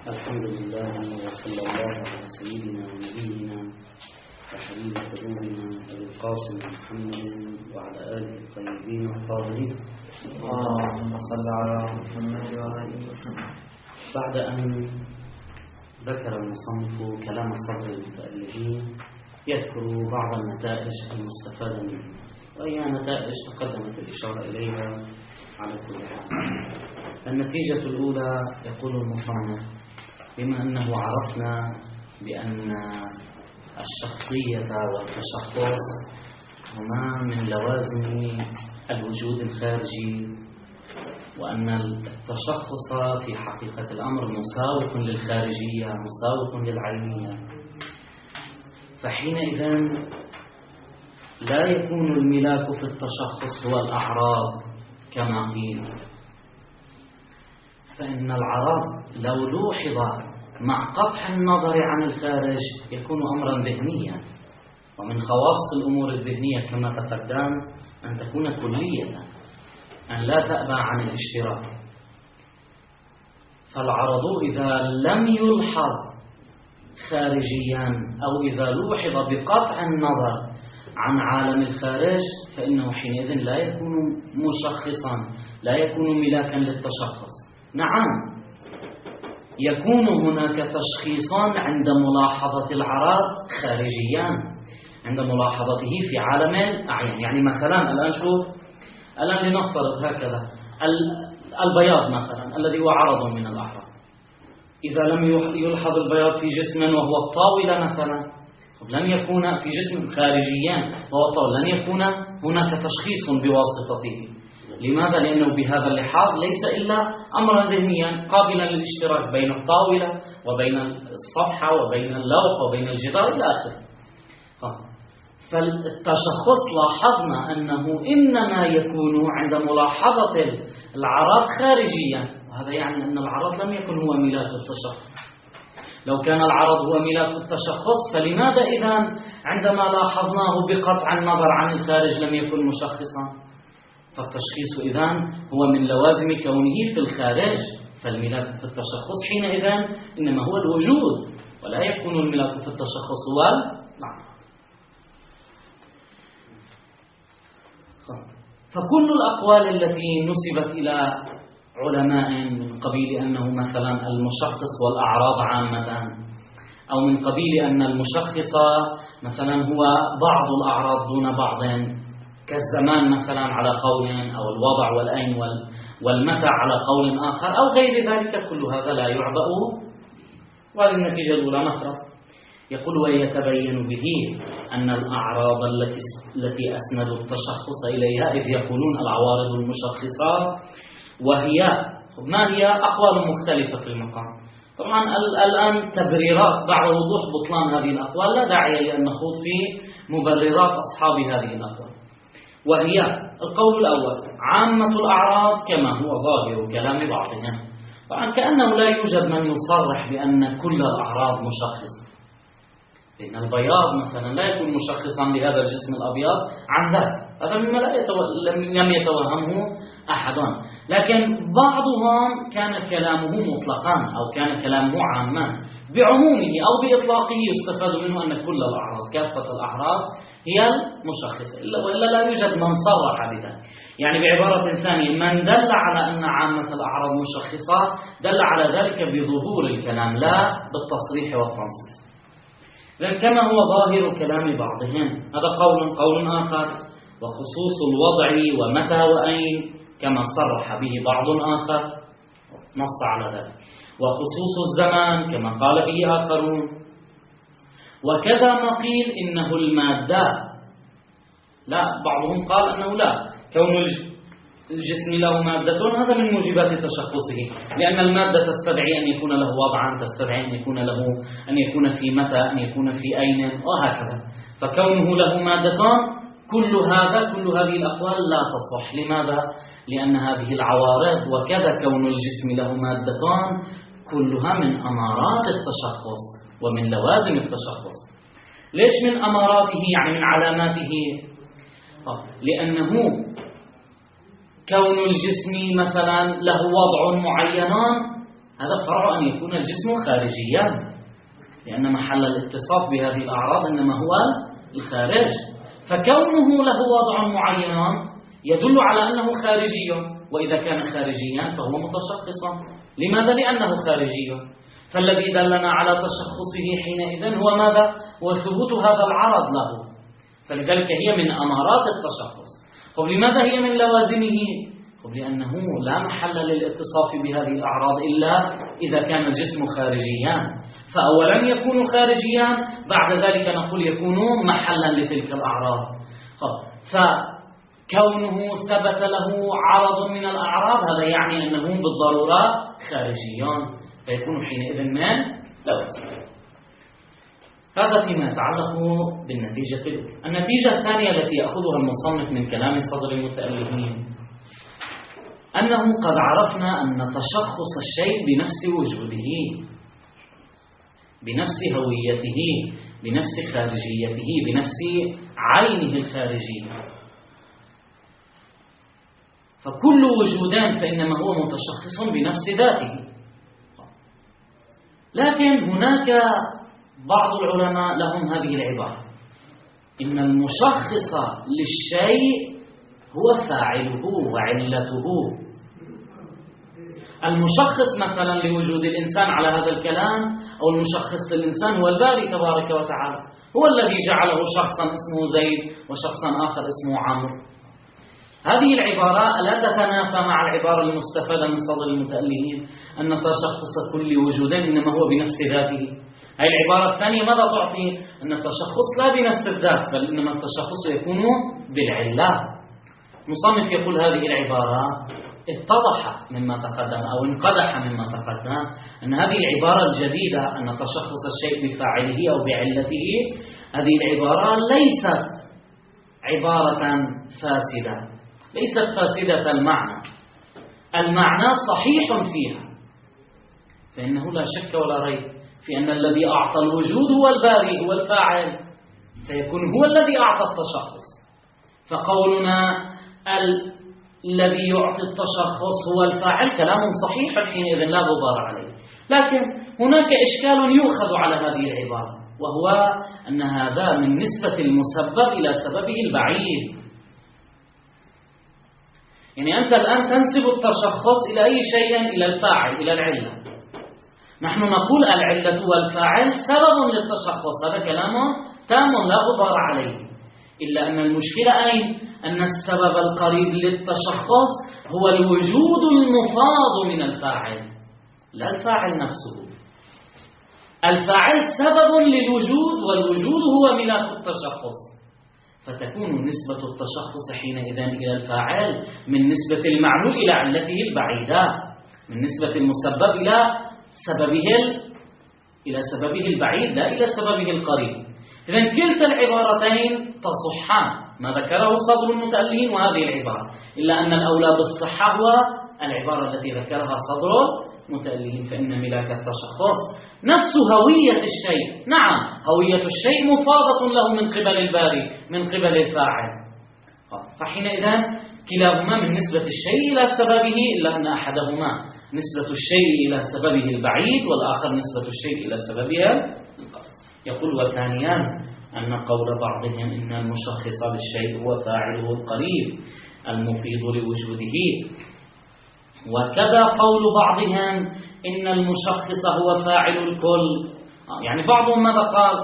الحمد لله وصلى الله على سيدنا ونبينا وحبيب قلوبنا أبي القاسم محمد وعلى آله الطيبين الطاهرين. اللهم صل على محمد وعلى آله محمد. بعد أن ذكر المصنف كلام صدر المتألفين يذكر بعض النتائج المستفادة منه، وهي نتائج تقدمت الإشارة إليها على كل حال. النتيجة الأولى يقول المصنف: بما أنه عرفنا بأن الشخصية والتشخص هما من لوازم الوجود الخارجي، وأن التشخص في حقيقة الأمر مساوق للخارجية مساوق للعينية، فحينئذ لا يكون الملاك في التشخص هو الأعراض كما قيل، فإن العرض لو لوحظ مع قطع النظر عن الخارج يكون أمرا ذهنيا، ومن خواص الأمور الذهنية كما تقدم أن تكون كلية، أن لا تأبى عن الاشتراك. فالعرض إذا لم يلحظ خارجيا أو إذا لوحظ بقطع النظر عن عالم الخارج فإنه حينئذ لا يكون مشخصا، لا يكون ملاكا للتشخص. نعم، يكون هناك تشخيصان عند ملاحظة العرض خارجيا، عند ملاحظته في عالم الأعيان. يعني مثلا الآن شوف، الآن لنفترض هكذا البياض مثلا الذي هو عرض من الأعراض، إذا لم يلحظ البياض في جسم وهو الطاولة مثلا، لم يكون في جسم خارجيا وهو الطاولة، لن يكون هناك تشخيص بواسطته. لماذا؟ لأنه بهذا اللحاظ ليس إلا أمرا ذهنيا قابلا للاشتراك بين الطاولة وبين الصفحة وبين اللوح وبين الجدار إلى آخره. فالتشخص لاحظنا أنه إنما يكون عند ملاحظة العرض خارجيا، وهذا يعني أن العرض لم يكن هو ملاك التشخص. لو كان العرض هو ملاك التشخص فلماذا إذا عندما لاحظناه بقطع النظر عن الخارج لم يكن مشخصا؟ فالتشخيص إذن هو من لوازم كونه في الخارج، فالملاك في التشخص حينئذ إنما هو الوجود، ولا يكون الملاك في التشخص هو العرض. فكل الأقوال التي نسبت إلى علماء من قبيل أنه مثلا المشخص والأعراض عامة، أو من قبيل أن المشخص مثلا هو بعض الأعراض دون بعض كالزمان مثلا على قول، أو الوضع والأين والمتى على قول آخر، أو غير ذلك، كل هذا لا يعبأ. وهذه النتيجة الأولى نقرأ. يقول: ويتبين به أن الأعراض التي أسندوا التشخص إليها، إذ يقولون العوارض المشخصة، وهي ما هي أقوال مختلفة في المقام. طبعا الآن تبريرات بعد وضوح بطلان هذه الأقوال لا داعي لأن نخوض في مبررات أصحاب هذه الأقوال. وهي القول الأول: عامة الأعراض كما هو ظاهر كلام بعضهم. طبعا كأنه لا يوجد من يصرح بأن كل الأعراض مشخصة، لأن البياض مثلا لا يكون مشخصا لهذا الجسم الأبيض عن ذاك، هذا مما لم يتوهمه أحد. لكن بعضهم كان كلامه مطلقا، أو كان كلامه عاما بعمومه أو بإطلاقه، يستفاد منه أن كل الأعراض، كافة الأعراض هي المشخصة، وإلا لا يوجد من صرح بذلك. يعني بعبارة ثانية، من دل على أن عامة الأعراض مشخصة دل على ذلك بظهور الكلام لا بالتصريح والتنصيص. لأن كما هو ظاهر كلام بعضهم، هذا قول آخر. وخصوص الوضع ومتى وأين كما صرح به بعض آخر، نص على ذلك. وخصوص الزمان كما قال به آخرون. وكذا ما قيل إنه المادة، لا، بعضهم قال أنه لا، كون الجسم له مادة هذا من موجبات تشخصه، لأن المادة تستدعي أن يكون له وضعا، تستدعي أن يكون في متى، أن يكون في أين، وهكذا. فكونه له مادة كل هذه الأقوال لا تصح. لماذا؟ لأن هذه العوارض وكذا كون الجسم له مادة كلها من أمارات التشخص ومن لوازم التشخص. ليش من أماراته؟ يعني من علاماته. لأنه كون الجسم مثلا له وضع معين هذا فرع أن يكون الجسم خارجيا، لأن محل الاتصاف بهذه الأعراض إنما هو الخارج، فكونه له وضع معين يدل على أنه خارجي، وإذا كان خارجيا فهو متشخصا. لماذا؟ لأنه خارجي. فالذي دلنا على تشخصه حينئذ هو ماذا؟ هو ثبوت هذا العرض له، فلذلك هي من أمارات التشخص. طب لماذا هي من لوازمه؟ طب لأنه لا محل للاتصاف بهذه الأعراض إلا إذا كان الجسم خارجيا، فأولا يكون خارجيا، بعد ذلك نقول يكون محلا لتلك الأعراض. فكونه ثبت له عرض من الأعراض هذا يعني أنه بالضرورة خارجيان، فيكون حينئذ من لوازم. هذا فيما يتعلق بالنتيجة الأولى. النتيجة الثانية التي يأخذها المصنف من كلام صدر المتألفين أنه قد عرفنا أن تشخص الشيء بنفس وجوده، بنفس هويته، بنفس خارجيته، بنفس عينه الخارجية، فكل وجودان فإنما هو متشخص بنفس ذاته. لكن هناك بعض العلماء لهم هذه العبارة: إن المشخص للشيء هو فاعله وعلته. المشخص مثلا لوجود الإنسان على هذا الكلام أو المشخص للإنسان هو الباري تبارك وتعالى، هو الذي جعله شخصا اسمه زيد وشخصا آخر اسمه عمرو. هذه العبارة لا تتنافى مع العبارة المستفادة من صدر المتألفين أن تشخص كل وجود إنما هو بنفس ذاته. هذه العبارة الثانية ماذا تعطي؟ أن التشخص لا بنفس الذات، بل إنما التشخص يكون بالعلة. المصنف يقول هذه العبارة اتضح مما تقدم أو انقدح مما تقدم أن هذه العبارة الجديدة أن تشخص الشيء بفاعله أو بعلته، هذه العبارة ليست عبارة فاسدة، ليست فاسدة المعنى، المعنى صحيح فيها، فإنه لا شك ولا ريب في أن الذي أعطى الوجود هو الباري، هو الفاعل، فيكون هو الذي أعطى التشخص. فقولنا الذي يعطي التشخص هو الفاعل كلام صحيح حينئذ لا غبار عليه. لكن هناك إشكال يؤخذ على هذه العبارة، وهو أن هذا من نسبة المسبب إلى سببه البعيد. يعني أنت الآن تنسب التشخص إلى أي شيء؟ إلى الفاعل، إلى العلة. نحن نقول العلة والفاعل سبب للتشخص، هذا كلام تام لا غبار عليه. إلا أن المشكلة أين؟ أن السبب القريب للتشخص هو الوجود المفاض من الفاعل، لا الفاعل نفسه. الفاعل سبب للوجود، والوجود هو ملاك التشخص، فتكون نسبة التشخص حينئذ إلى الفاعل من نسبة المعلول إلى علته البعيدة، من نسبة المسبب إلى سببه البعيد لا إلى سببه القريب. إذن كلتا العبارتين تصحان، ما ذكره صدر المتألفين وهذه العبارة، إلا أن الأولى بالصحة هو العبارة التي ذكرها صدر المتألفين، فإن ملاك التشخص نفس هوية الشيء. نعم، هوية الشيء مفاضة له من قبل الباري، من قبل الفاعل، فحينئذ كلاهما من نسبة الشيء إلى سببه، إلا أن أحدهما نسبة الشيء إلى سببه البعيد والآخر نسبة الشيء إلى سببه القريب. يقول وثانيا أن قول بعضهم إن المشخص للشيء هو فاعله القريب المفيض لوجوده، وكذا قول بعضهم إن المشخص هو فاعل الكل. يعني بعضهم ماذا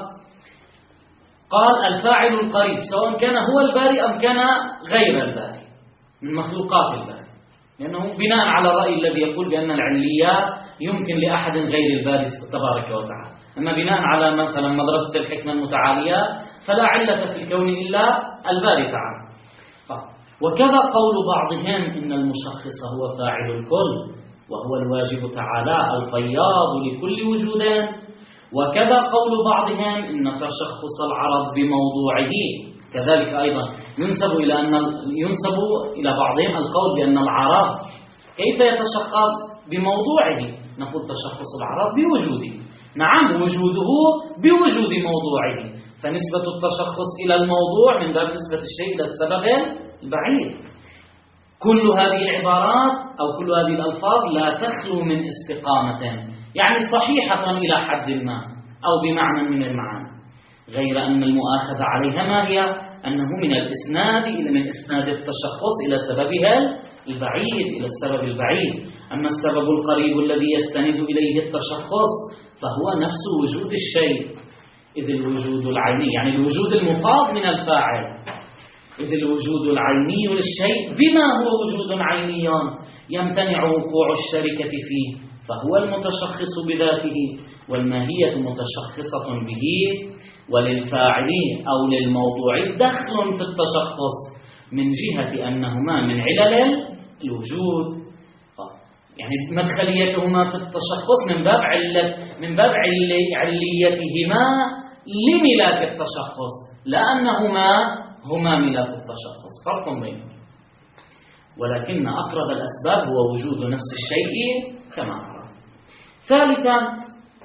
قال الفاعل القريب سواء كان هو الباري أم كان غير الباري من مخلوقات الباري، لأنه بناء على الرأي الذي يقول بأن العليات يمكن لأحد غير الباري تبارك وتعالى. أما بناء على مثلا مدرسة الحكمة المتعالية فلا علة في الكون إلا الباري تعالى. وكذا قول بعضهم إن المشخص هو فاعل الكل وهو الواجب تعالى الفياض لكل وجود. وكذا قول بعضهم إن تشخص العرض بموضوعه، كذلك أيضا ينسب إلى بعضهم القول بأن العرض كيف يتشخص بموضوعه. نقول تشخص العرض بوجوده، نعم وجوده بوجود موضوعه، فنسبة التشخص إلى الموضوع من باب نسبة الشيء إلى السبب البعيد. كل هذه العبارات أو كل هذه الألفاظ لا تخلو من استقامة، يعني صحيحة إلى حد ما أو بمعنى من المعاني، غير أن المؤاخذة عليها ما هي؟ أنه من الإسناد من إسناد التشخص إلى سببها البعيد، إلى السبب البعيد. أما السبب القريب الذي يستند إليه التشخص فهو نفس وجود الشيء، إذ الوجود العيني يعني الوجود المفاض من الفاعل، إذ الوجود العيني للشيء بما هو وجود عيني يمتنع وقوع الشركة فيه فهو المتشخص بذاته، والماهية متشخصة به، وللفاعل أو للموضوع دخل في التشخص من جهة أنهما من علل الوجود، يعني مدخليتهما في التشخص من باب عليتهما لملاك التشخص، لا أنهما هما ملاك التشخص، فرق بينهم. ولكن أقرب الأسباب هو وجود نفس الشيء كما عرف. ثالثا،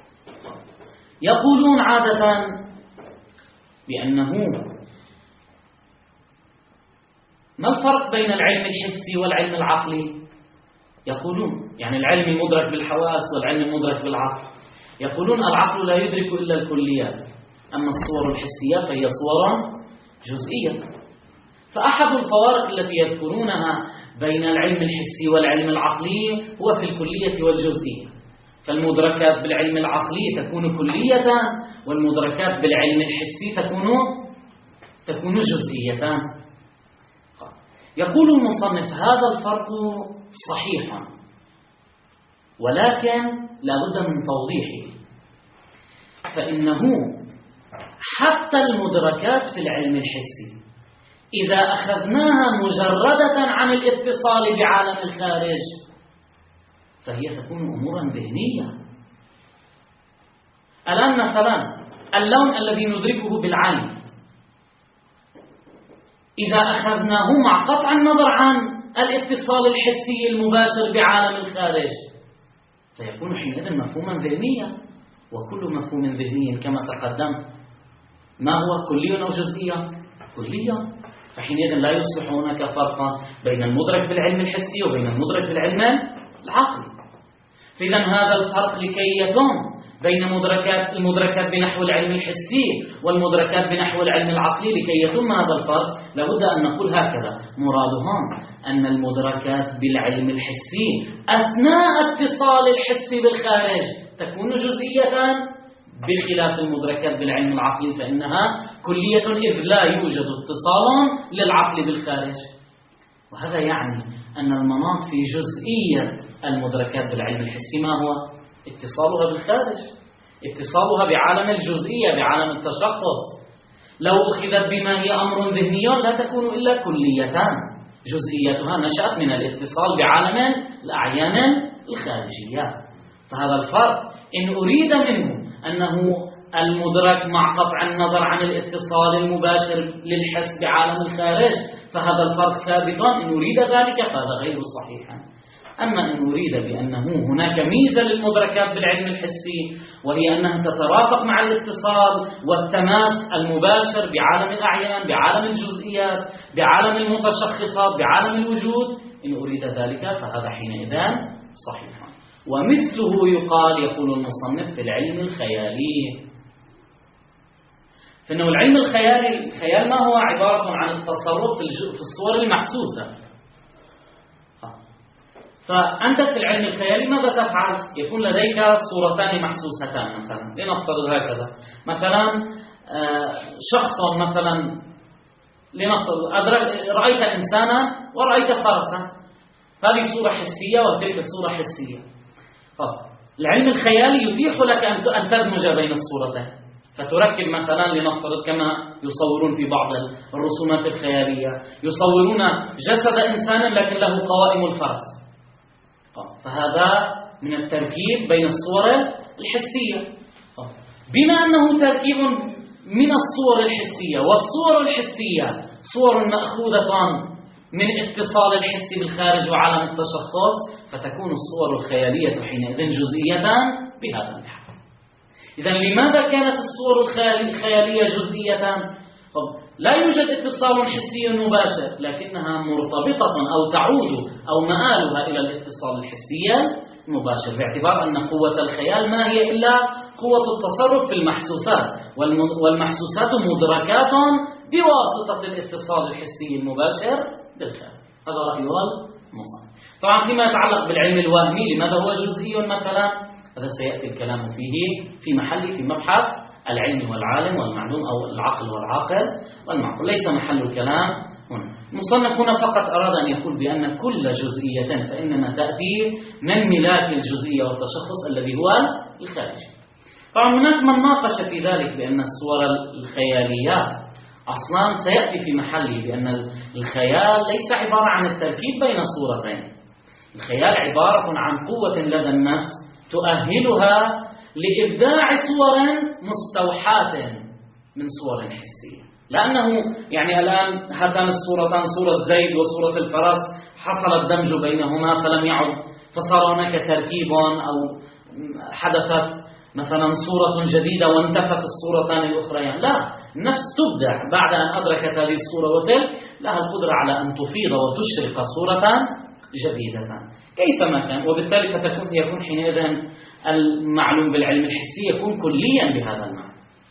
يقولون عادة بأنه ما الفرق بين العلم الحسي والعلم العقلي؟ يقولون يعني العلم المدرك بالحواس والعلم المدرك بالعقل، يقولون العقل لا يدرك إلا الكليات، أما الصور الحسية فهي صور جزئية. فأحد الفوارق التي يذكرونها بين العلم الحسي والعلم العقلي هو في الكلية والجزئية، فالمدركات بالعلم العقلي تكون كلية، والمدركات بالعلم الحسي تكون جزئية. يقول المصنف هذا الفرق صحيح، ولكن لا بد من توضيحه، فإنه حتى المدركات في العلم الحسي إذا أخذناها مجردة عن الاتصال بعالم الخارج فهي تكون أمورا ذهنية. الآن مثلا اللون الذي ندركه بالعين إذا أخذناه مع قطع النظر عن الاتصال الحسي المباشر بعالم الخارج فيكون حينئذ مفهوما ذهنيا، وكل مفهوم ذهني كما تقدم ما هو كلي أو جزئية؟ كلية. فحينئذ لا يصبح هناك فرق بين المدرك بالعلم الحسي وبين المدرك بالعلم العقلي. فإذا هذا الفرق لكي يتم بين المدركات بنحو العلم الحسي والمدركات بنحو العلم العقلي، لكي يتم هذا الفرق لابد أن نقول هكذا: مرادهم أن المدركات بالعلم الحسي أثناء اتصال الحس بالخارج تكون جزئية، بخلاف المدركات بالعلم العقلي فإنها كلية، إذ لا يوجد اتصال للعقل بالخارج. وهذا يعني أن المناط في جزئية المدركات بالعلم الحسي ما هو؟ اتصالها بالخارج، اتصالها بعالم الجزئية، بعالم التشخص. لو أخذت بما هي أمر ذهني لا تكون إلا كليتان، جزئيتها نشأت من الاتصال بعالم الأعيان الخارجية. فهذا الفرق إن أريد منه أنه المدرك مع قطع النظر عن الاتصال المباشر للحس بعالم الخارج فهذا الفرق ثابت، إن أريد ذلك فهذا غير صحيح. أما إن أريد بأنه هناك ميزة للمدركات بالعلم الحسي وهي أنها تترافق مع الاتصال والتماس المباشر بعالم الأعيان، بعالم الجزئيات، بعالم المتشخصات، بعالم الوجود، إن أريد ذلك فهذا حينئذ صحيح. ومثله يقال، يقول المصنف، في العلم الخيالي. فإنه العلم الخيالي، الخيال ما هو؟ عبارة عن التصرف في الصور المحسوسة. فأنت في العلم الخيالي ماذا تفعل؟ يكون لديك صورتان محسوستان مثلا، لنفترض هكذا، مثلا شخص مثلا، لنفترض رأيت إنسانا ورأيت فرسا، هذه صورة حسية وتلك الصورة حسية. العلم الخيالي يتيح لك أن تدمج بين الصورتين، فتركب مثلا، لنفترض كما يصورون في بعض الرسومات الخيالية، يصورون جسد إنسان لكن له قوائم الفرس، فهذا من التركيب بين الصور الحسية. بما أنه تركيب من الصور الحسية، والصور الحسية صور مأخوذة من اتصال الحس بالخارج وعالم التشخص، فتكون الصور الخيالية حينئذ جزئية بهذا النحو. إذن لماذا كانت الصور الخيالية جزئية؟ لا يوجد اتصال حسي مباشر، لكنها مرتبطة أو تعود أو مآلها إلى الاتصال الحسي المباشر، باعتبار أن قوة الخيال ما هي إلا قوة التصرف في المحسوسات، والمحسوسات مدركات بواسطة الاتصال الحسي المباشر بالخيال. هذا رأي المصنف. طبعا فيما يتعلق بالعلم الوهمي لماذا هو جزئي مثلا، هذا سيأتي الكلام فيه في محل في مبحث العلم والعالم والمعلوم أو العقل والعاقل والمعقول، ليس محل الكلام هنا. المصنف هنا فقط أراد أن يقول بأن كل جزئية فإنما تأتي من ملاك الجزئية والتشخص الذي هو الخارجي. طبعا هناك من ناقش في ذلك بأن الصور الخيالية أصلا سيأتي في محله، بأن الخيال ليس عبارة عن التركيب بين صورتين، الخيال عبارة عن قوة لدى النفس تؤهلها لإبداع صور مستوحاة من صور حسية. لأنه يعني الآن هاتان الصورتان، صورة زيد وصورة الفرس، حصل الدمج بينهما فلم يعد، فصار هناك تركيب أو حدثت مثلا صورة جديدة وانتفت الصورتان الأخريان. لا، النفس تبدع بعد أن أدركت هذه الصورة وتلك، لها القدرة على أن تفيض وتشرق صورة جديدة كيفما كان، وبالتالي يكون حينئذ المعلوم بالعلم الحسي يكون كليا بهذا المعنى.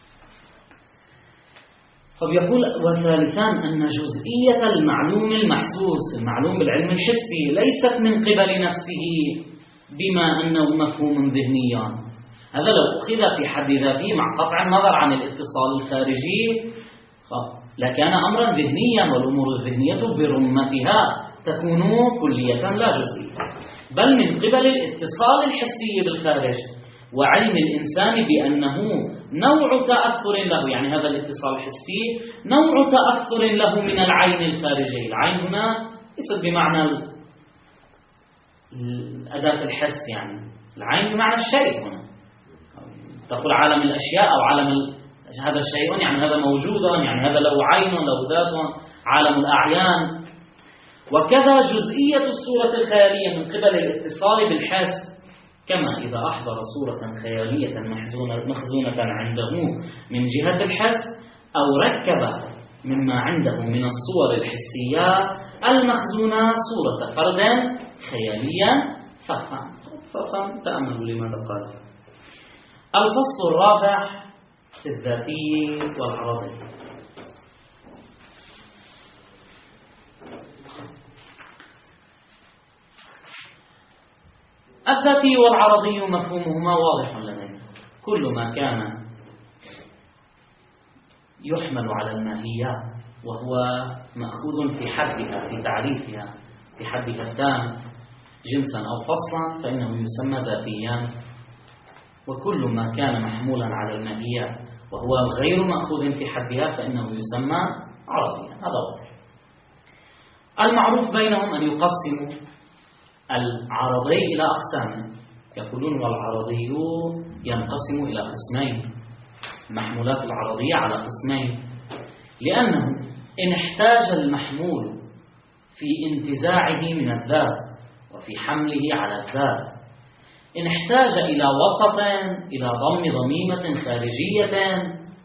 فبيقول وثالثان أن جزئية المعلوم المحسوس، المعلوم بالعلم الحسي، ليست من قبل نفسه بما أنه مفهوم ذهنيا. هذا لو أخذ في حد ذاته مع قطع النظر عن الاتصال الخارجي لكان أمرا ذهنيا، والأمور الذهنية برمتها تكون كلية لا جزئية، بل من قبل الاتصال الحسي بالخارج وعلم الإنسان بأنه نوع تأثر له، يعني هذا الاتصال الحسي نوع تأثر له من العين الخارجي. العين هنا ليست بمعنى أداة الحس، يعني العين بمعنى الشيء. هنا تقول عالم الأشياء أو عالم هذا الشيء، يعني هذا موجود، يعني هذا له عين له ذات، عالم الأعيان. وكذا جزئية الصورة الخيالية من قبل الاتصال بالحس، كما إذا أحضر صورة خيالية مخزونة عنده من جهة الحس، أو ركب مما عنده من الصور الحسية المخزونة صورة فرد خياليا فهم تأملوا لماذا قال. الفصل الرابع في الذاتي والعرضي. الذاتي والعرضي مفهومهما واضح لدينا، كل ما كان يحمل على الماهية وهو مأخوذ في حدها، في تعريفها، في حدها التام جنسا أو فصلا، فإنه يسمى ذاتيا. وكل ما كان محمولا على الماهية وهو غير مأخوذ في حدها فإنه يسمى عرضيا. هذا واضح. المعروف بينهم أن يقسموا العرضي إلى أقسام، يقولون والعرضي ينقسم إلى قسمين، المحمولات العرضية على قسمين، لأنه إن احتاج المحمول في انتزاعه من الذات وفي حمله على الذات، إن احتاج إلى وسط، إلى ضم ضميمة خارجية،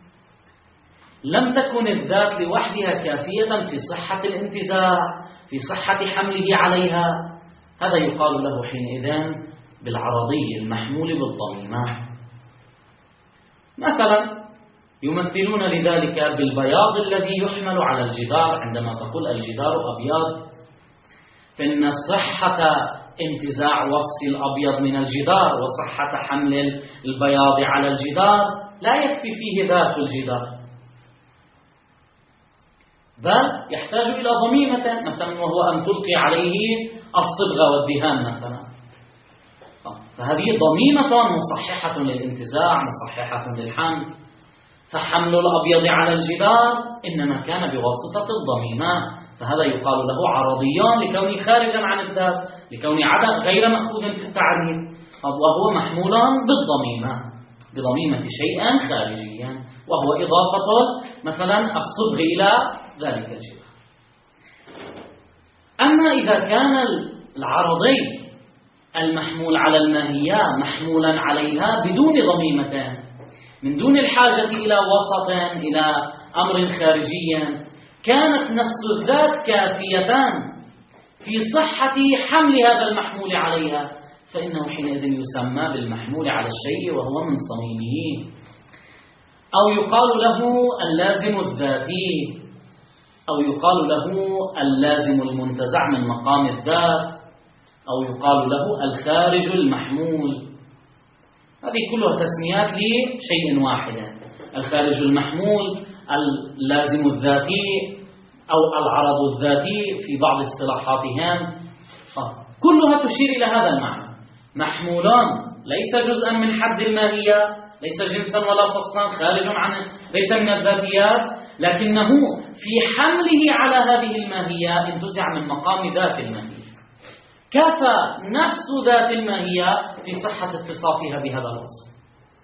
لم تكن الذات لوحدها كافية في صحة الانتزاع، في صحة حمله عليها. هذا يقال له حينئذ بالعرضي المحمول بالضميمات. مثلا يمثلون لذلك بالبياض الذي يحمل على الجدار، عندما تقول الجدار أبيض، فإن صحة انتزاع وصف الأبيض من الجدار وصحة حمل البياض على الجدار لا يكفي فيه ذات الجدار، بل يحتاج إلى ضميمة مثلا، وهو أن تلقي عليه الصبغة والدهان مثلا. فهذه ضميمة مصححة للانتزاع، مصححة للحمل. فحمل الأبيض على الجدار إنما كان بواسطة الضميمة، فهذا يقال له عرضيان لكونه خارجا عن الذات، لكونه غير مأخوذ في التعريف، وهو محمول بالضميمة، بضميمة شيئا خارجيا، وهو إضافة مثلا الصبغ إلى ذلك الجدار. أما إذا كان العرضي المحمول على الماهية محمولا عليها بدون ضميمتين، من دون الحاجة إلى وسط، إلى أمر خارجي كانت نفس الذات كافيتان في صحة حمل هذا المحمول عليها، فإنه حينئذ يسمى بالمحمول على الشيء وهو من صميمه. أو يقال له اللازم الذاتي، أو يقال له اللازم المنتزع من مقام الذات، أو يقال له الخارج المحمول. هذه كلها تسميات لشيء واحد: الخارج المحمول، اللازم الذاتي، أو العرض الذاتي في بعض اصطلاحاتهم. كلها تشير إلى هذا المعنى: محمولان ليس جزءا من حد الماهية، ليس جنسا ولا فصلا، خارج عن، ليس من الذاتيات، لكنه في حمله على هذه الماهية انتزع من مقام ذات الماهية. كفى نفس ذات الماهية في صحة اتصافها بهذا الوصف.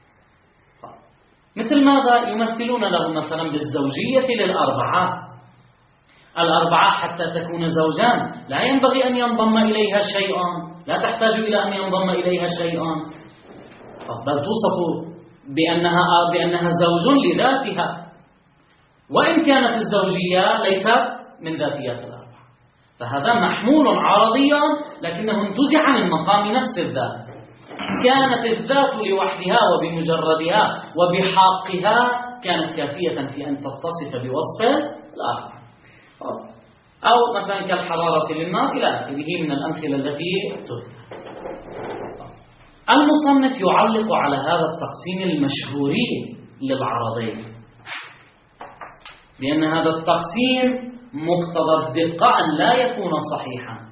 مثل ماذا؟ يمثلون له مثلا بالزوجية للأربعة. الأربعة حتى تكون زوجان لا ينبغي أن ينضم إليها شيئان، لا تحتاج إلى أن ينضم إليها شيئان، بل توصف بأنها زوج لذاتها، وإن كانت الزوجية ليست من ذاتيات الأربعة. فهذا محمول عرضي لكنه انتزع من مقام نفس الذات. كانت الذات لوحدها وبمجردها وبحاقها كانت كافية في أن تتصف بوصف الآخر، أو مثلا كالحرارة للنار إلى آخره من الأمثلة التي تذكر. المصنف يعلق على هذا التقسيم المشهور للعرضين، لأن هذا التقسيم مقتضى الدقة أن لا يكون صحيحا.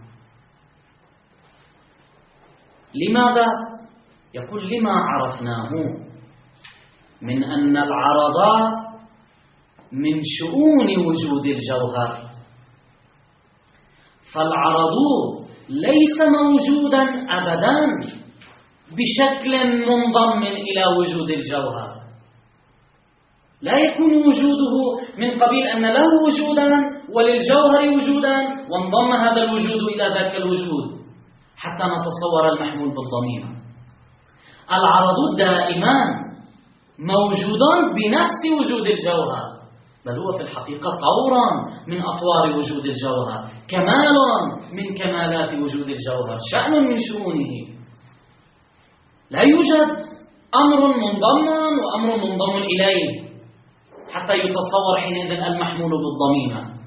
لماذا؟ يقول: لما عرفناه من أن العرض من شؤون وجود الجوهر، فالعرض ليس موجودا أبدا بشكل منضم إلى وجود الجوهر، لا يكون وجوده من قبيل أن له وجودا وللجوهر وجودا وانضم هذا الوجود إلى ذاك الوجود حتى نتصور المحمول بالضمير. العرض دائما موجودان بنفس وجود الجوهر، بل هو في الحقيقة طورا من أطوار وجود الجوهر، كمال من كمالات وجود الجوهر، شأن من شؤونه. لا يوجد أمر منضم وأمر منضم إليه حتى يتصور حينئذ المحمول بالضميمة.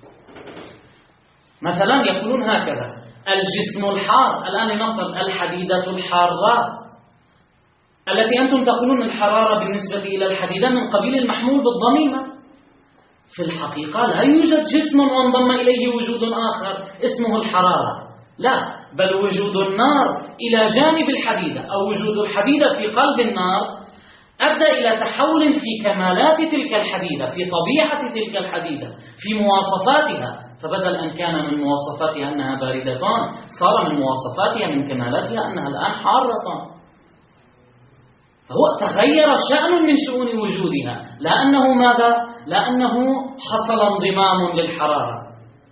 مثلا يقولون هكذا: الجسم الحار. الآن لنفرض الحديدة الحارة التي أنتم تقولون الحرارة بالنسبة إلى الحديدة من قبيل المحمول بالضميمة. في الحقيقة لا يوجد جسم وانضم إليه وجود آخر اسمه الحرارة، لا، بل وجود النار إلى جانب الحديدة أو وجود الحديدة في قلب النار أدى إلى تحول في كمالات تلك الحديدة، في طبيعة تلك الحديدة، في مواصفاتها. فبدل أن كان من مواصفاتها أنها باردة صار من مواصفاتها من كمالاتها أنها الآن حارة. فهو تغير شأن من شؤون وجودها، لأنه ماذا؟ لأنه حصل انضمام للحرارة.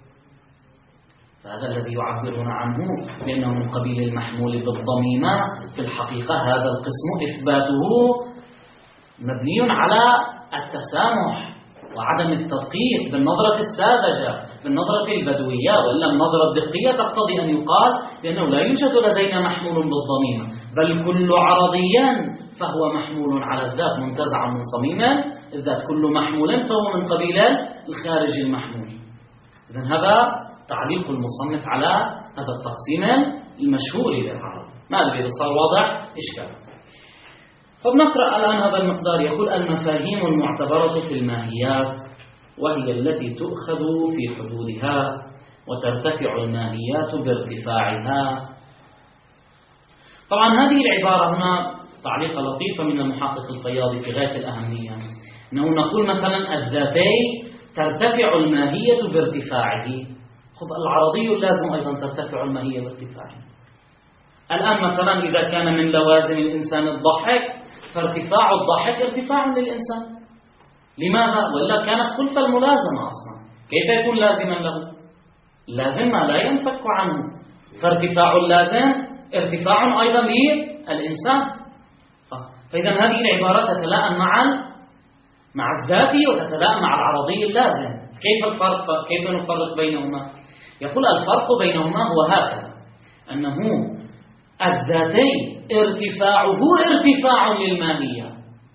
فهذا الذي يعبرون عنه بأنه من قبيل المحمول بالضميمة. في الحقيقة هذا القسم إثباته مبني على التسامح وعدم التدقيق بالنظرة الساذجة، بالنظرة البدوية، وإلا النظرة الدقية تقتضي أن يقال بأنه لا يوجد لدينا محمول بالضميمة، بل كل عرضيا فهو محمول على الذات منتزع من صميم الذات، كل محمول فهو من قبيل الخارج المحمول. إذن هذا تعليق المصنف على هذا التقسيم المشهور للعرض. ما أدري إذا صار واضح إشكال. فبنقرأ الآن هذا المقدار. يقول: المفاهيم المعتبرة في الماهيات وهي التي تؤخذ في حدودها وترتفع الماهيات بارتفاعها. طبعا هذه العبارة هنا تعليق لطيفة من المحقق الفياضي في غاية الأهمية، أنه نقول مثلا الذاتي ترتفع الماهية بارتفاعه. خب العرضي لازم أيضا ترتفع الماهية بارتفاعه. الآن مثلا إذا كان من لوازم الإنسان الضحك، فارتفاع الضحك ارتفاع للإنسان. لماذا؟ وإلا كانت خلف الملازمة أصلا، كيف يكون لازما له؟ لازم ما لا ينفك عنه، فارتفاع اللازم ارتفاع أيضا للإنسان. فإذا هذه العبارات تتلائم مع مع الذاتي وتتلائم مع العرضي اللازم. كيف الفرق؟ كيف نفرق بينهما؟ يقول الفرق بينهما هو هكذا، أنه الذاتي ارتفاعه ارتفاع للماهية،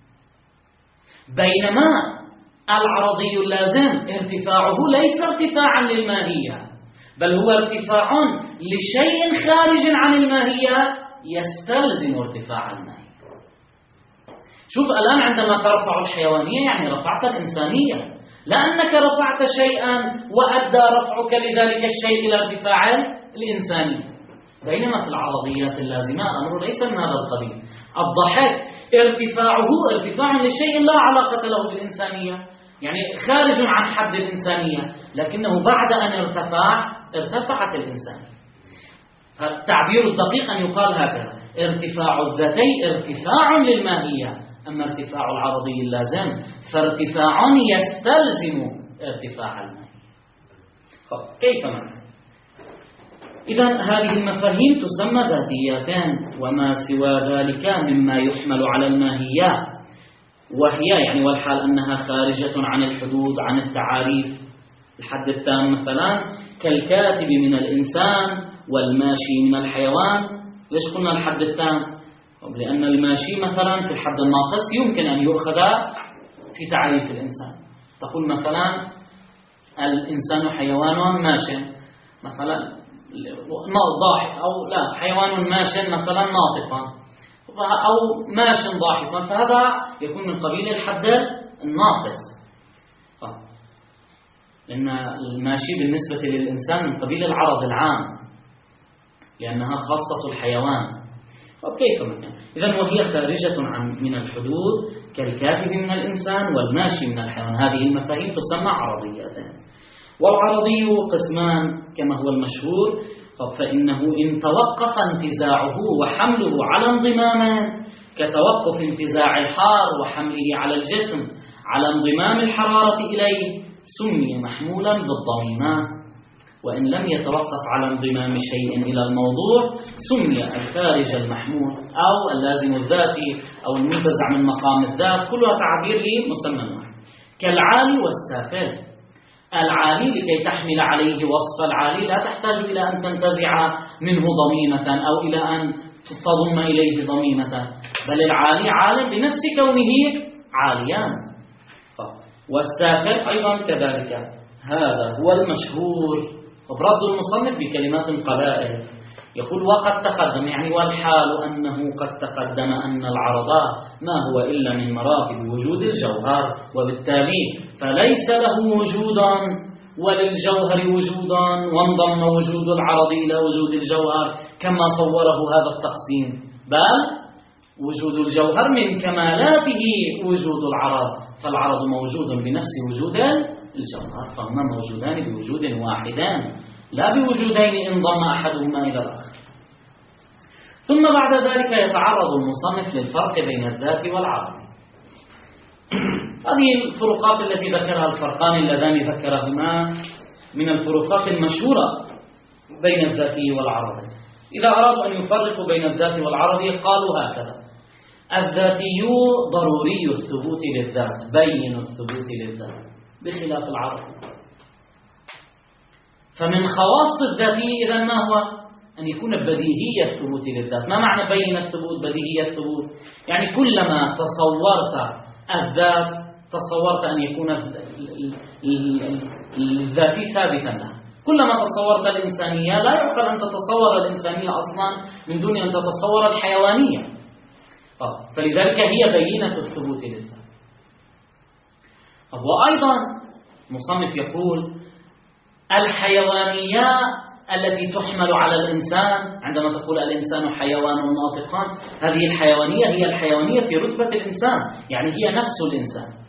بينما العرضي اللازم ارتفاعه ليس ارتفاعا للماهية، بل هو ارتفاع لشيء خارج عن الماهية يستلزم ارتفاع الماهية. شوف الآن عندما ترفع الحيوانية يعني رفعت الإنسانية، لأنك رفعت شيئا وأدى رفعك لذلك الشيء إلى ارتفاع الإنسانية. بينما في العرضيات اللازمة الأمر ليس من هذا القبيل. الضحك ارتفاعه ارتفاع لشيء لا علاقة له بالإنسانية، يعني خارج عن حد الإنسانية، لكنه بعد أن ارتفعت الإنسانية. فالتعبير الدقيق أن يقال هكذا: ارتفاع الذاتي ارتفاع للماهية، أما ارتفاع العرضي اللازم فارتفاع يستلزم ارتفاع الماهية. كيف مثلا؟ إذا هذه المفاهيم تسمى ذاتياتان، وما سوى ذلك مما يحمل على الماهية، وهي يعني والحال أنها خارجة عن الحدود، عن التعاريف. الحد التام مثلا كالكاتب من الإنسان والماشي من الحيوان. ليش قلنا الحد التام؟ لأن الماشي مثلا في الحد الناقص يمكن أن يؤخذ في تعريف الإنسان. تقول مثلا الإنسان حيوان ماشي مثلا ضاحك، أو لا حيوان ماشي مثلا ناطقا، أو ماش ضاحكا، فهذا يكون من قبيل الحد الناقص، لأن الماشي بالنسبة للإنسان من قبيل العرض العام لأنها خاصة الحيوان. كيف مكان؟ إذن وهي خارجة من الحدود كالكاتب من الإنسان والماشي من الحيوان. هذه المفاهيم تسمى عرضيتان. والعرضي قسمان كما هو المشهور، فإنه إن توقف انتزاعه وحمله على انضمام كتوقف انتزاع الحار وحمله على الجسم على انضمام الحرارة إليه سمي محمولا بالضميمة. وإن لم يتوقف على انضمام شيء إلى الموضوع سمي الخارج المحمول أو اللازم الذاتي أو المنتزع من مقام الذات، كلها تعبير لمسمى واحد. كالعالي والسافل. العالي لكي تحمل عليه وصف العالي لا تحتاج إلى أن تنتزع منه ضميمة أو إلى أن تضم إليه ضميمة، بل العالي عال بنفس كونه عاليان. والسافل أيضا كذلك. هذا هو المشهور. رد المصنف بكلمات قلائل يقول: وقد تقدم، يعني والحال أنه قد تقدم أن العرض ما هو إلا من مراتب وجود الجوهر، وبالتالي فليس له وجودا وللجوهر وجودا وانضم وجود العرض إلى وجود الجوهر كما صوره هذا التقسيم، بل وجود الجوهر من كمالاته وجود العرض، فالعرض موجود بنفس وجود الجوهر، فهما موجودان بوجود واحدان لا بوجودين انضم أحدهما إلى الآخر. ثم بعد ذلك يتعرض المصنف للفرق بين الذات والعرض. هذه الفروقات التي ذكرها الفرقان اللذان ذكرهما من الفروقات المشهورة بين الذاتي والعرض. إذا أرادوا أن يفرقوا بين الذات والعرض قالوا هكذا: الذاتي ضروري الثبوت للذات، بين الثبوت للذات، بخلاف العرض. فمن خواص الذاتي إذن ما هو؟ أن يكون بديهية الثبوت للذات. ما معنى بين الثبوت بديهية الثبوت؟ يعني كلما تصورت الذات تصورت أن يكون الذاتي ثابتا لها. كلما تصورت الإنسانية لا يعقل أن تتصور الإنسانية أصلا من دون أن تتصور الحيوانية، فلذلك هي بينة الثبوت للذات. وأيضا مصنف يقول: الحيوانية التي تحمل على الإنسان، عندما تقول الإنسان حيوان ناطق، هذه الحيوانية هي الحيوانية في رتبة الإنسان، يعني هي نفس الإنسان.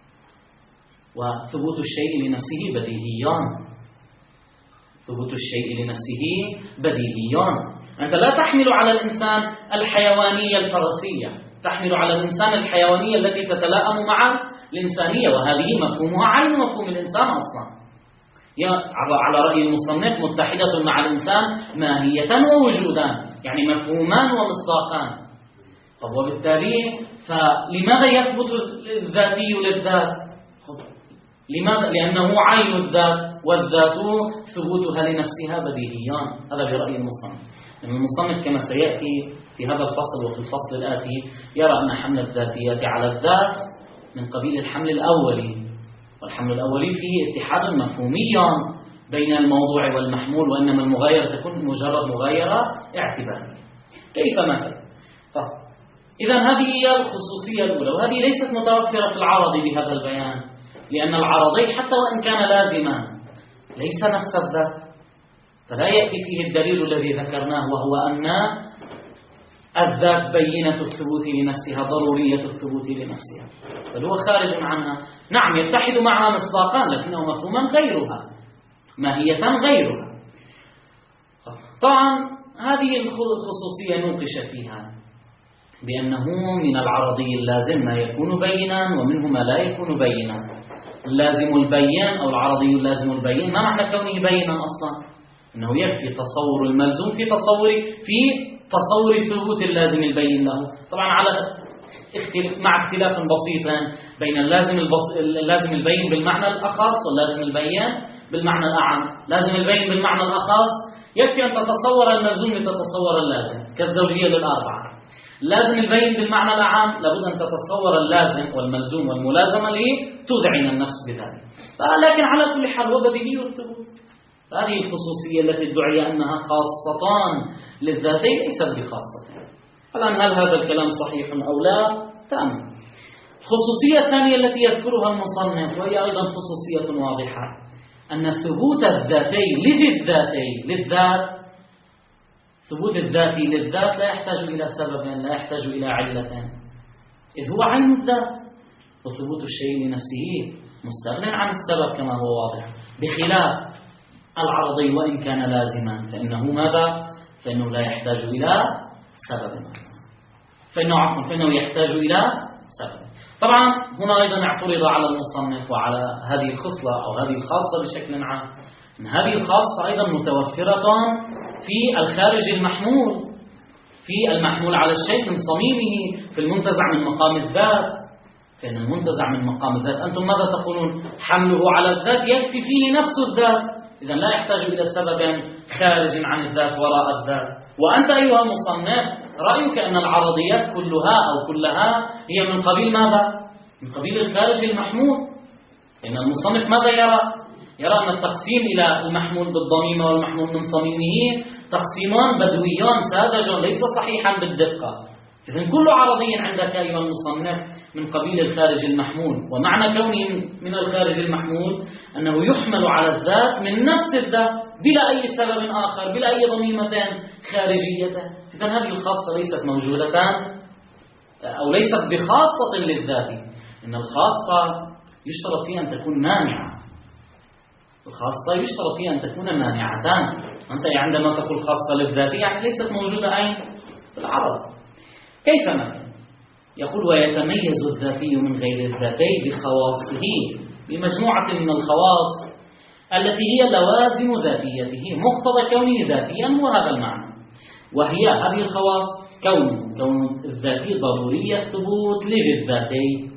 وثبوت الشيء لنفسه بديهيان، ثبوت الشيء لنفسه بديهيان. أنت لا تحمل على الإنسان الحيوانية الفرسية، تحمل على الإنسان الحيوانية التي تتلائم مع الإنسانية، وهذه مفهومها عين مفهوم الإنسان أصلا. على رأي المصنف متحدة مع الإنسان ماهية ووجودان، يعني مفهومان ومصداقان. طب وبالتالي فلماذا يثبت الذاتي للذات؟ لماذا؟ لأنه عين الذات، والذات ثبوتها لنفسها بديهيان. هذا برأي المصنف. يعني المصنف كما سيأتي في هذا الفصل وفي الفصل الآتي يرى أن حمل الذاتيات على الذات من قبيل الحمل الأولي، والحمل الأولي فيه اتحاد مفهومي بين الموضوع والمحمول، وإنما المغايرة تكون مجرد مغايرة اعتبارية. كيف مثلا؟ إذا هذه هي الخصوصية الأولى، وهذه ليست متوفرة في العرض بهذا البيان، لأن العرضي حتى وإن كان لازما ليس نفس الذات، فلا يأتي فيه الدليل الذي ذكرناه، وهو أن الذات بينة الثبوت لنفسها، ضرورية الثبوت لنفسها، بل هو خارج عنها. نعم يتحد معها مصداقا، لكنه مفهوما غيرها، ماهية غيرها. طبعا هذه الخصوصية نوقش فيها بأنه من العرضي اللازم ما يكون بينا، ومنه ما لا يكون بينا. اللازم البين أو العرضي اللازم البين، ما معنى كونه بينا أصلا؟ أنه يكفي تصور الملزوم في تصور ثبوت اللازم البين له. طبعا مع اختلاف بسيط بين اللازم البين بالمعنى الأخص واللازم البين بالمعنى الأعم. لازم البين بالمعنى الأخص يكفي أن تتصور الملزوم لتتصور اللازم، كالزوجية للأربعة. لازم البين بالمعنى الأعم لابد أن تتصور اللازم والملزوم والملازمة لتذعن النفس بذلك. لكن على كل حال هو بديهي الثبوت. هذه الخصوصية التي ادعي أنها خاصتان للذاتين ليست بخاصتين. الآن هل هذا الكلام صحيح أو لا؟ تمام. الخصوصية الثانية التي يذكرها المصنف، وهي أيضا خصوصية واضحة، أن ثبوت الذاتين للذات، ثبوت الذاتي للذات لا يحتاج إلى سبب، لا يحتاج إلى علة، إذ هو عين الذات، وثبوت الشيء لنفسه مستغنى عن السبب كما هو واضح، بخلاف العرضي وإن كان لازما فإنه ماذا؟ فإنه لا يحتاج إلى سبب، فإنه يحتاج إلى سبب. طبعا هنا أيضا اعترض على المصنف وعلى هذه الخصلة أو هذه الخاصة بشكل عام، أن هذه الخاصة أيضا متوفرة في الخارج المحمول، في المحمول على الشيء من صميمه، في المنتزع من مقام الذات. فإن المنتزع من مقام الذات أنتم ماذا تقولون؟ حمله على الذات يكفي فيه نفس الذات، إذا لا يحتاج إلى سبب خارج عن الذات وراء الذات. وأنت أيها المصنف رأيك أن العرضيات كلها هي من قبيل ماذا؟ من قبيل الخارج المحمول. لأن المصنف ماذا يرى؟ يرى أن التقسيم إلى المحمول بالضميمة والمحمول من صميمه تقسيمان بدويان ساذج ليس صحيحا بالدقة. إذن كل عرضي عندك أيها المصنف من قبيل الخارج المحمول، ومعنى كونه من الخارج المحمول أنه يحمل على الذات من نفس الذات بلا أي سبب آخر، بلا أي ضميمة خارجية. إذن هذه الخاصة ليست موجودة أو ليست بخاصة للذات. إن الخاصة يشترط فيها أن تكون مانعة، الخاصة يشترط فيها أن تكون مانعتان. أنت عندما تقول خاصة للذات يعني ليست موجودة أين؟ في العرض. كيف مثلا؟ يقول ويتميز الذاتي من غير الذاتي بخواصه، بمجموعة من الخواص التي هي لوازم ذاتيته، مقتضى كونه ذاتيا هو هذا المعنى. وهي هذه الخواص كون الذاتي ضرورية ثبوت للذاتي،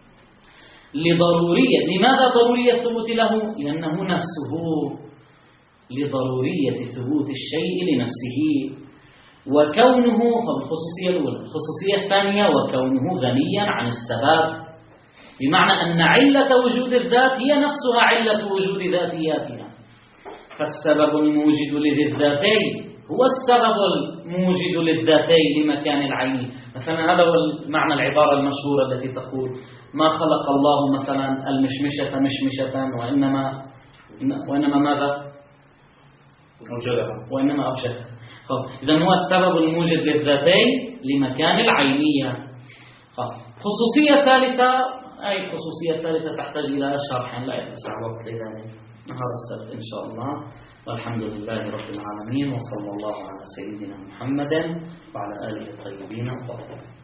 لماذا ضرورية الثبوت له؟ لأنه نفسه، لضرورية ثبوت الشيء لنفسه. وكونه الخصوصية الأولى. الخصوصية الثانية وكونه غنيا عن السبب، بمعنى أن علة وجود الذات هي نفسها علة وجود ذاتياتها. فالسبب الموجد للذاتين هو السبب الموجد للذاتين لمكان العين. مثلا هذا هو معنى العبارة المشهورة التي تقول ما خلق الله مثلا المشمشة مشمشة وإنما ماذا؟ وإنما أوجدها. إذن هو السبب الموجد للذاتين لمكان العينية. خصوصية ثالثة، أي الخصوصية الثالثة تحتاج إلى شرح لا يتسع وقت لذلك، نهار السبت إن شاء الله. والحمد لله رب العالمين، وصلى الله على سيدنا محمد وعلى آله الطيبين الطاهرين.